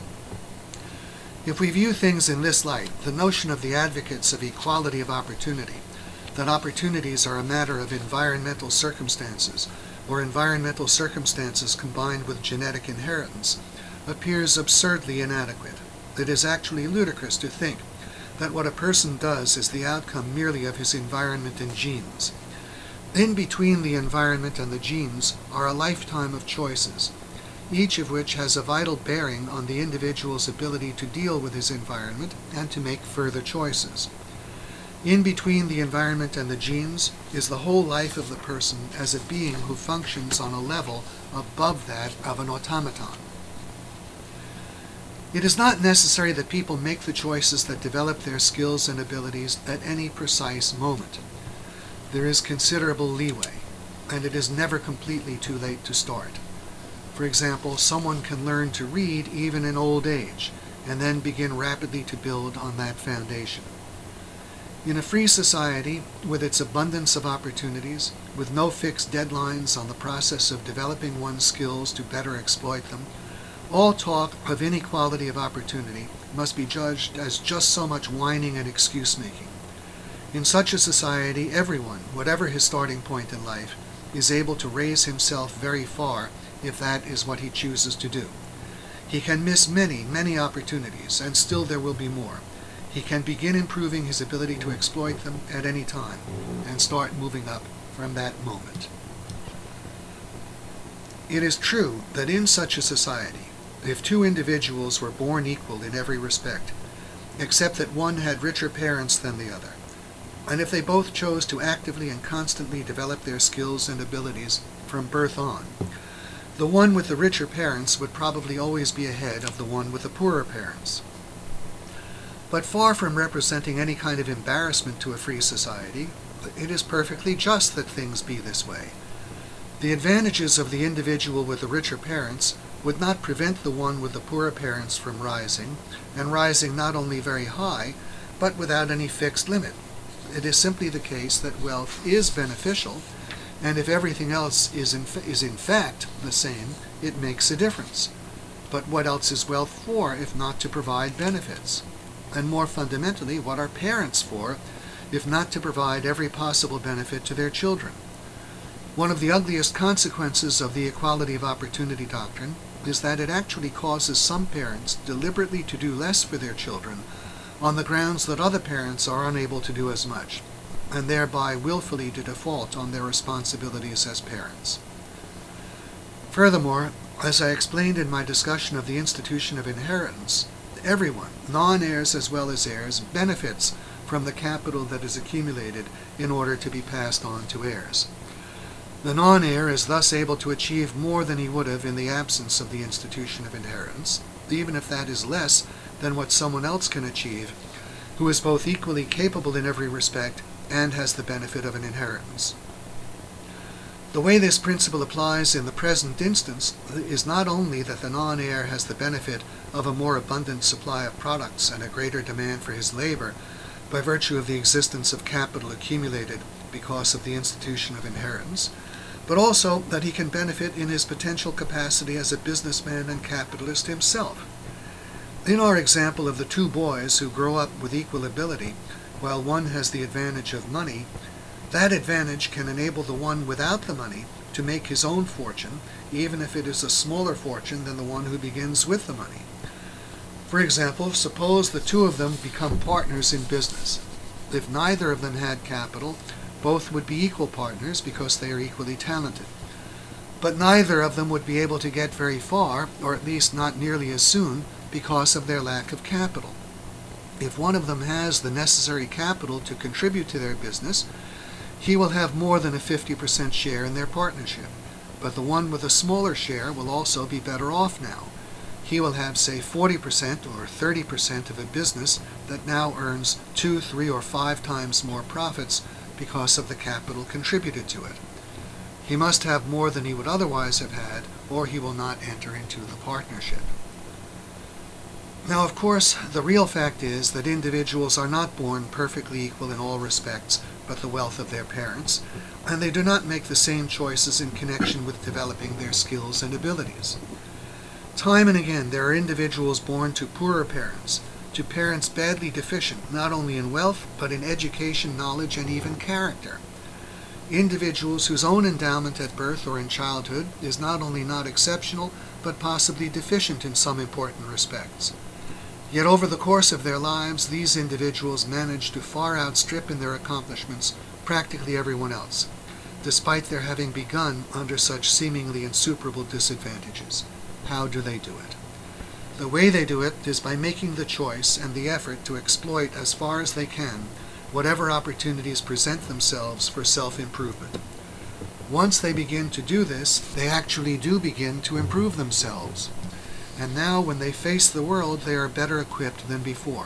If we view things in this light, the notion of the advocates of equality of opportunity, that opportunities are a matter of environmental circumstances, or environmental circumstances combined with genetic inheritance, appears absurdly inadequate. It is actually ludicrous to think that what a person does is the outcome merely of his environment and genes. In between the environment and the genes are a lifetime of choices, each of which has a vital bearing on the individual's ability to deal with his environment and to make further choices. In between the environment and the genes is the whole life of the person as a being who functions on a level above that of an automaton. It is not necessary that people make the choices that develop their skills and abilities at any precise moment. There is considerable leeway, and it is never completely too late to start. For example, someone can learn to read even in old age, and then begin rapidly to build on that foundation. In a free society, with its abundance of opportunities, with no fixed deadlines on the process of developing one's skills to better exploit them, all talk of inequality of opportunity must be judged as just so much whining and excuse-making. In such a society, everyone, whatever his starting point in life, is able to raise himself very far if that is what he chooses to do. He can miss many, many opportunities, and still there will be more. He can begin improving his ability to exploit them at any time, and start moving up from that moment. It is true that in such a society, if two individuals were born equal in every respect, except that one had richer parents than the other, and if they both chose to actively and constantly develop their skills and abilities from birth on, the one with the richer parents would probably always be ahead of the one with the poorer parents. But far from representing any kind of embarrassment to a free society, it is perfectly just that things be this way. The advantages of the individual with the richer parents would not prevent the one with the poorer parents from rising, and rising not only very high, but without any fixed limit. It is simply the case that wealth is beneficial, and if everything else is in fact the same, it makes a difference. But what else is wealth for if not to provide benefits? And more fundamentally, what are parents for if not to provide every possible benefit to their children? One of the ugliest consequences of the equality of opportunity doctrine is that it actually causes some parents deliberately to do less for their children on the grounds that other parents are unable to do as much, and thereby willfully to default on their responsibilities as parents. Furthermore, as I explained in my discussion of the institution of inheritance, everyone, non-heirs as well as heirs, benefits from the capital that is accumulated in order to be passed on to heirs. The non-heir is thus able to achieve more than he would have in the absence of the institution of inheritance, even if that is less than what someone else can achieve, who is both equally capable in every respect and has the benefit of an inheritance. The way this principle applies in the present instance is not only that the non-heir has the benefit of a more abundant supply of products and a greater demand for his labor by virtue of the existence of capital accumulated because of the institution of inheritance, but also that he can benefit in his potential capacity as a businessman and capitalist himself. In our example of the two boys who grow up with equal ability, while one has the advantage of money, that advantage can enable the one without the money to make his own fortune, even if it is a smaller fortune than the one who begins with the money. For example, suppose the two of them become partners in business. If neither of them had capital, both would be equal partners because they are equally talented. But neither of them would be able to get very far, or at least not nearly as soon, because of their lack of capital. If one of them has the necessary capital to contribute to their business, he will have more than a 50% share in their partnership. But the one with a smaller share will also be better off now. He will have, say, 40% or 30% of a business that now earns 2, 3, or 5 times more profits because of the capital contributed to it. He must have more than he would otherwise have had, or he will not enter into the partnership. Now, of course, the real fact is that individuals are not born perfectly equal in all respects but the wealth of their parents, and they do not make the same choices in connection with developing their skills and abilities. Time and again, there are individuals born to poorer parents, to parents badly deficient not only in wealth but in education, knowledge, and even character. Individuals whose own endowment at birth or in childhood is not only not exceptional but possibly deficient in some important respects. Yet over the course of their lives, these individuals manage to far outstrip in their accomplishments practically everyone else, despite their having begun under such seemingly insuperable disadvantages. How do they do it? The way they do it is by making the choice and the effort to exploit as far as they can whatever opportunities present themselves for self-improvement. Once they begin to do this, they actually do begin to improve themselves. And now, when they face the world, they are better equipped than before.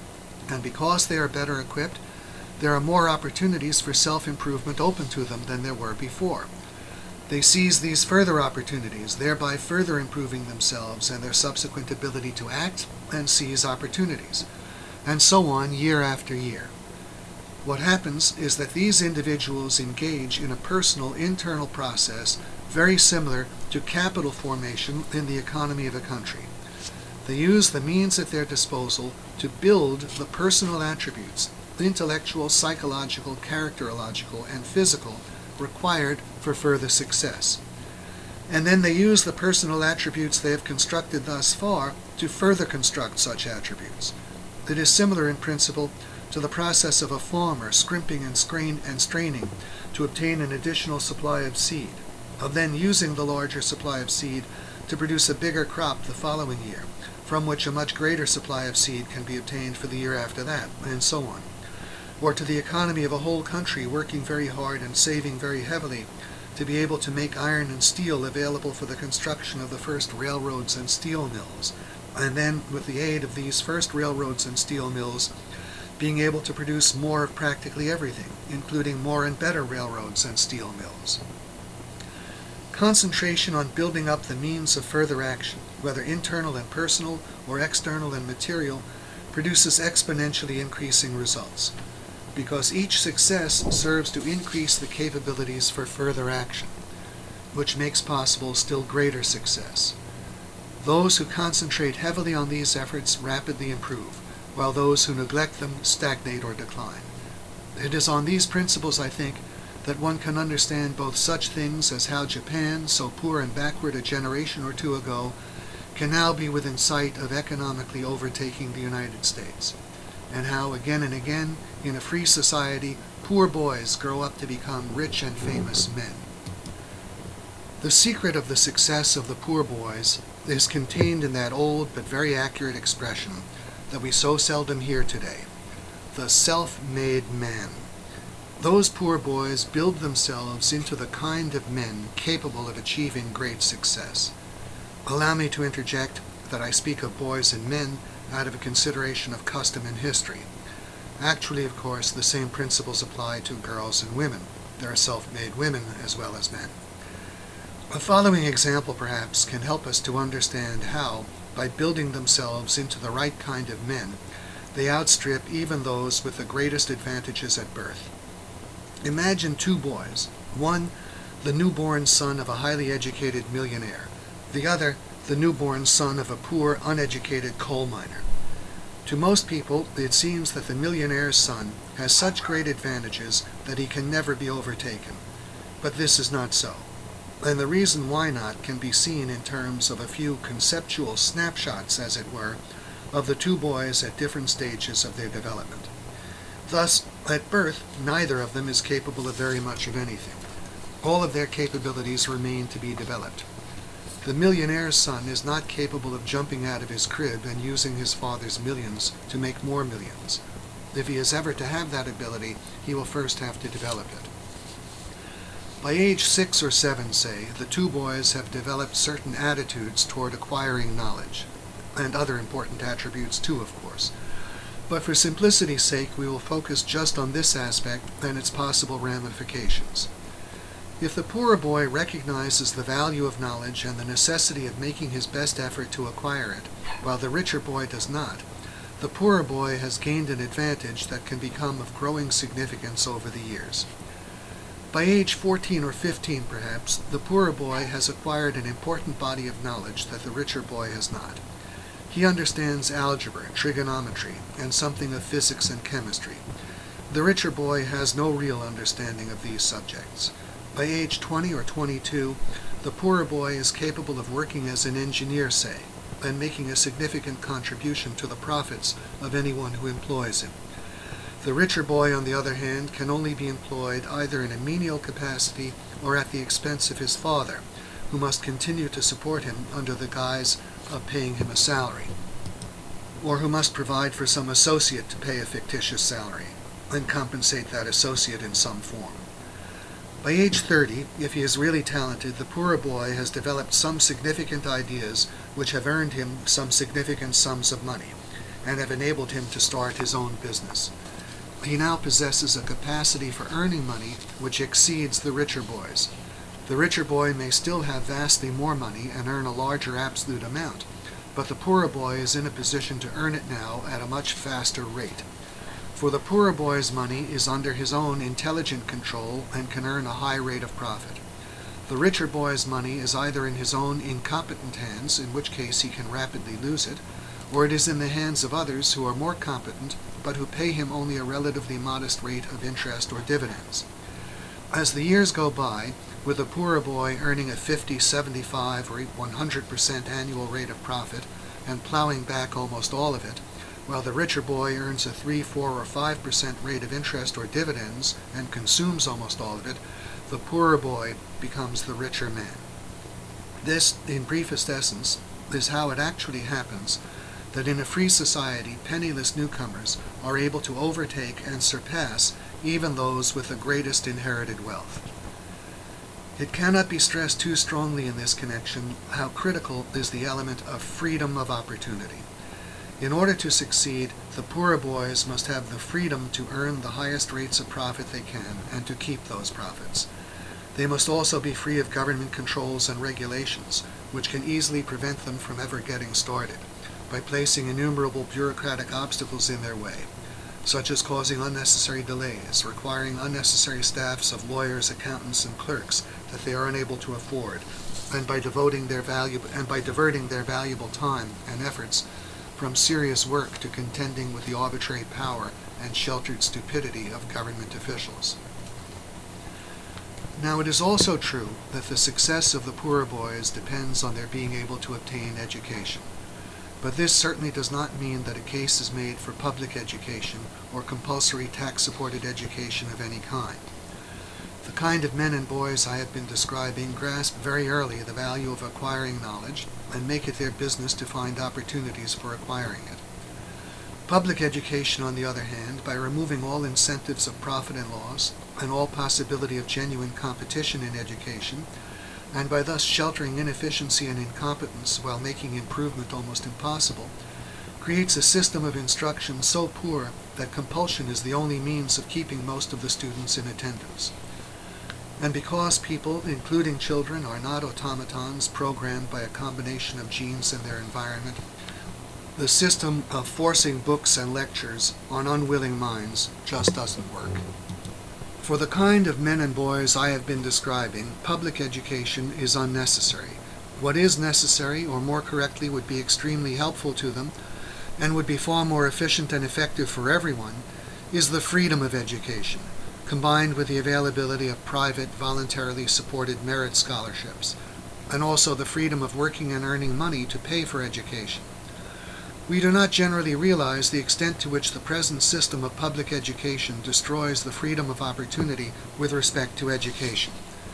And because they are better equipped, there are more opportunities for self-improvement open to them than there were before. They seize these further opportunities, thereby further improving themselves and their subsequent ability to act and seize opportunities, and so on year after year. What happens is that these individuals engage in a personal internal process very similar to capital formation in the economy of a country. They use the means at their disposal to build the personal attributes, intellectual, psychological, characterological, and physical, required for further success. And then they use the personal attributes they have constructed thus far to further construct such attributes. It is similar in principle to the process of a farmer scrimping and straining to obtain an additional supply of seed, of then using the larger supply of seed to produce a bigger crop the following year, from which a much greater supply of seed can be obtained for the year after that, and so on. Or to the economy of a whole country working very hard and saving very heavily to be able to make iron and steel available for the construction of the first railroads and steel mills, and then, with the aid of these first railroads and steel mills, being able to produce more of practically everything, including more and better railroads and steel mills. Concentration on building up the means of further action, whether internal and personal or external and material, produces exponentially increasing results, because each success serves to increase the capabilities for further action, which makes possible still greater success. Those who concentrate heavily on these efforts rapidly improve, while those who neglect them stagnate or decline. It is on these principles, I think, that one can understand both such things as how Japan, so poor and backward a generation or two ago, can now be within sight of economically overtaking the United States, and how again and again, in a free society, poor boys grow up to become rich and famous men. The secret of the success of the poor boys is contained in that old but very accurate expression that we so seldom hear today: the self-made man. Those poor boys build themselves into the kind of men capable of achieving great success. Allow me to interject that I speak of boys and men out of a consideration of custom and history. Actually, of course, the same principles apply to girls and women. There are self-made women as well as men. The following example, perhaps, can help us to understand how, by building themselves into the right kind of men, they outstrip even those with the greatest advantages at birth. Imagine two boys, one the newborn son of a highly educated millionaire, the other the newborn son of a poor, uneducated coal miner. To most people, it seems that the millionaire's son has such great advantages that he can never be overtaken. But this is not so, and the reason why not can be seen in terms of a few conceptual snapshots, as it were, of the two boys at different stages of their development. Thus, at birth, neither of them is capable of very much of anything. All of their capabilities remain to be developed. The millionaire's son is not capable of jumping out of his crib and using his father's millions to make more millions. If he is ever to have that ability, he will first have to develop it. By age 6 or 7, say, the two boys have developed certain attitudes toward acquiring knowledge, and other important attributes too, of course. But for simplicity's sake, we will focus just on this aspect and its possible ramifications. If the poorer boy recognizes the value of knowledge and the necessity of making his best effort to acquire it, while the richer boy does not, the poorer boy has gained an advantage that can become of growing significance over the years. By age 14 or 15, perhaps, the poorer boy has acquired an important body of knowledge that the richer boy has not. He understands algebra, trigonometry, and something of physics and chemistry. The richer boy has no real understanding of these subjects. By age 20 or 22, the poorer boy is capable of working as an engineer, say, and making a significant contribution to the profits of anyone who employs him. The richer boy, on the other hand, can only be employed either in a menial capacity or at the expense of his father, who must continue to support him under the guise of paying him a salary, or who must provide for some associate to pay a fictitious salary, and compensate that associate in some form. By age 30, if he is really talented, the poorer boy has developed some significant ideas which have earned him some significant sums of money, and have enabled him to start his own business. He now possesses a capacity for earning money which exceeds the richer boy's. The richer boy may still have vastly more money and earn a larger absolute amount, but the poorer boy is in a position to earn it now at a much faster rate. For the poorer boy's money is under his own intelligent control and can earn a high rate of profit. The richer boy's money is either in his own incompetent hands, in which case he can rapidly lose it, or it is in the hands of others who are more competent, but who pay him only a relatively modest rate of interest or dividends. As the years go by, with the poorer boy earning a 50, 75, or 100% annual rate of profit and plowing back almost all of it, while the richer boy earns a 3, 4, or 5% rate of interest or dividends and consumes almost all of it, the poorer boy becomes the richer man. This, in briefest essence, is how it actually happens that in a free society, penniless newcomers are able to overtake and surpass even those with the greatest inherited wealth. It cannot be stressed too strongly in this connection how critical is the element of freedom of opportunity. In order to succeed, the poorer boys must have the freedom to earn the highest rates of profit they can and to keep those profits. They must also be free of government controls and regulations, which can easily prevent them from ever getting started, by placing innumerable bureaucratic obstacles in their way, such as causing unnecessary delays, requiring unnecessary staffs of lawyers, accountants, and clerks that they are unable to afford, and by diverting their valuable time and efforts from serious work to contending with the arbitrary power and sheltered stupidity of government officials. Now, it is also true that the success of the poorer boys depends on their being able to obtain education. But this certainly does not mean that a case is made for public education or compulsory tax-supported education of any kind. The kind of men and boys I have been describing grasp very early the value of acquiring knowledge and make it their business to find opportunities for acquiring it. Public education, on the other hand, by removing all incentives of profit and loss and all possibility of genuine competition in education, and by thus sheltering inefficiency and incompetence while making improvement almost impossible, creates a system of instruction so poor that compulsion is the only means of keeping most of the students in attendance. And because people, including children, are not automatons programmed by a combination of genes and their environment, the system of forcing books and lectures on unwilling minds just doesn't work. For the kind of men and boys I have been describing, public education is unnecessary. What is necessary, or more correctly would be extremely helpful to them, and would be far more efficient and effective for everyone, is the freedom of education, combined with the availability of private, voluntarily supported merit scholarships, and also the freedom of working and earning money to pay for education. We do not generally realize the extent to which the present system of public education destroys the freedom of opportunity with respect to education.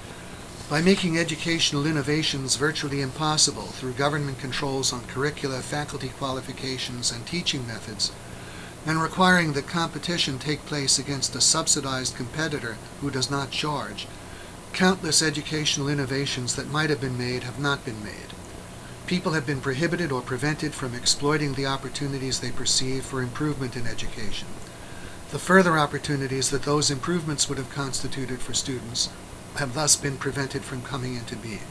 By making educational innovations virtually impossible through government controls on curricula, faculty qualifications, and teaching methods, and requiring that competition take place against a subsidized competitor who does not charge, countless educational innovations that might have been made have not been made. People have been prohibited or prevented from exploiting the opportunities they perceive for improvement in education. The further opportunities that those improvements would have constituted for students have thus been prevented from coming into being.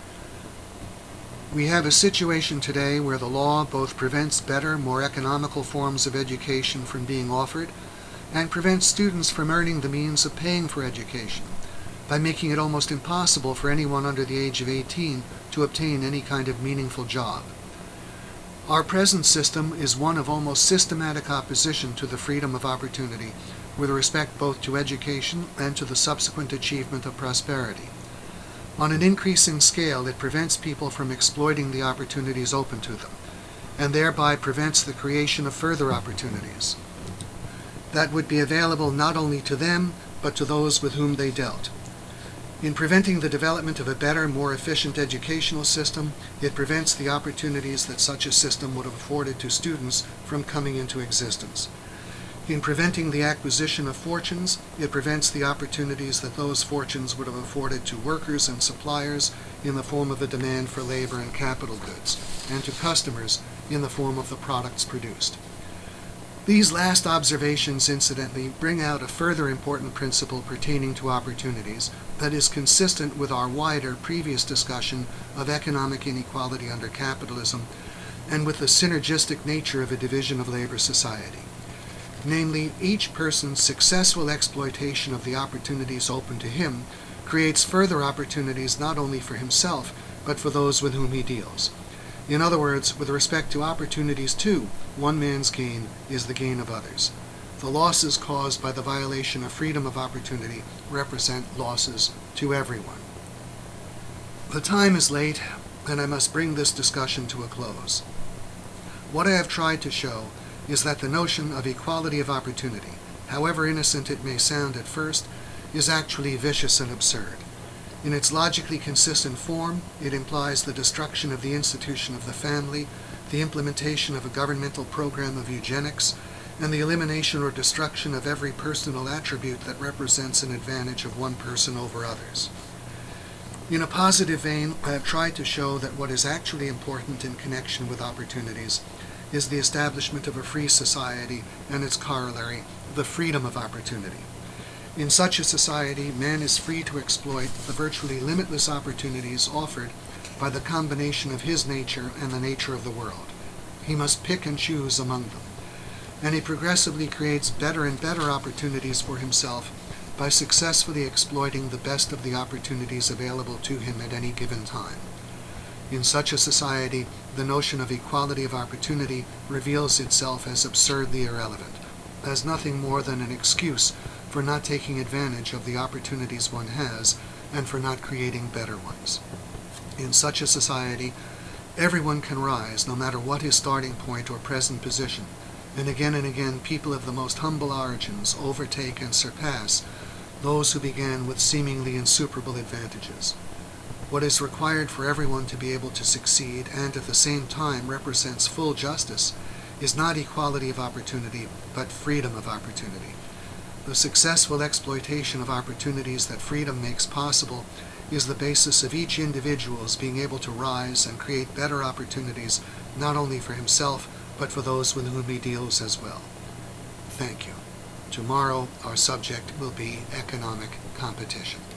We have a situation today where the law both prevents better, more economical forms of education from being offered, and prevents students from earning the means of paying for education, by making it almost impossible for anyone under the age of 18 to obtain any kind of meaningful job. Our present system is one of almost systematic opposition to the freedom of opportunity, with respect both to education and to the subsequent achievement of prosperity. On an increasing scale, it prevents people from exploiting the opportunities open to them, and thereby prevents the creation of further opportunities that would be available not only to them, but to those with whom they dealt. In preventing the development of a better, more efficient educational system, it prevents the opportunities that such a system would have afforded to students from coming into existence. In preventing the acquisition of fortunes, it prevents the opportunities that those fortunes would have afforded to workers and suppliers in the form of a demand for labor and capital goods, and to customers in the form of the products produced. These last observations, incidentally, bring out a further important principle pertaining to opportunities that is consistent with our wider previous discussion of economic inequality under capitalism and with the synergistic nature of a division of labor society. Namely, each person's successful exploitation of the opportunities open to him creates further opportunities not only for himself, but for those with whom he deals. In other words, with respect to opportunities too, one man's gain is the gain of others. The losses caused by the violation of freedom of opportunity represent losses to everyone. The time is late, and I must bring this discussion to a close. What I have tried to show is that the notion of equality of opportunity, however innocent it may sound at first, is actually vicious and absurd. In its logically consistent form, it implies the destruction of the institution of the family, the implementation of a governmental program of eugenics, and the elimination or destruction of every personal attribute that represents an advantage of one person over others. In a positive vein, I have tried to show that what is actually important in connection with opportunities is the establishment of a free society and its corollary, the freedom of opportunity. In such a society, man is free to exploit the virtually limitless opportunities offered by the combination of his nature and the nature of the world. He must pick and choose among them, and he progressively creates better and better opportunities for himself by successfully exploiting the best of the opportunities available to him at any given time. In such a society, the notion of equality of opportunity reveals itself as absurdly irrelevant, as nothing more than an excuse for not taking advantage of the opportunities one has and for not creating better ones. In such a society, everyone can rise, no matter what his starting point or present position, and again people of the most humble origins overtake and surpass those who began with seemingly insuperable advantages. What is required for everyone to be able to succeed and at the same time represents full justice is not equality of opportunity, but freedom of opportunity. The successful exploitation of opportunities that freedom makes possible is the basis of each individual's being able to rise and create better opportunities, not only for himself, but for those with whom he deals as well. Thank you. Tomorrow, our subject will be economic competition.